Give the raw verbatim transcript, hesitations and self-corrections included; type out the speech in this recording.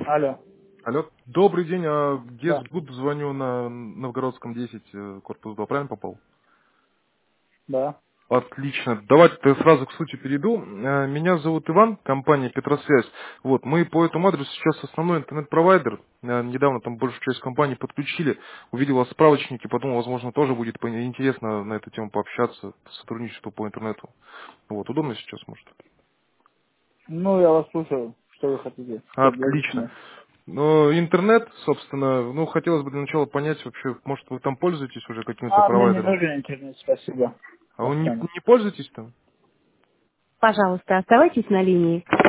Алло. Алло. Добрый день, а Да. Гесгуд, звоню на Новгородском десять, э, корпус два, правильно попал? Да. Отлично. Давайте я сразу к сути перейду. Э, Меня зовут Иван, компания Петросвязь. Вот, мы по этому адресу сейчас основной интернет-провайдер. Э, Недавно там большую часть компании подключили. Увидел вас в справочнике, подумал, возможно, тоже будет по- интересно на эту тему пообщаться, сотрудничество по интернету. Вот, удобно сейчас, может? Ну, я вас слушаю. Что вы хотите предложить Отлично. мне? Но интернет, собственно, ну, хотелось бы для начала понять вообще, может, вы там пользуетесь уже каким-то А, мне не провайдером? нужен интернет, спасибо. А вы не, Оксана. не пользуетесь там? Пожалуйста, оставайтесь на линии.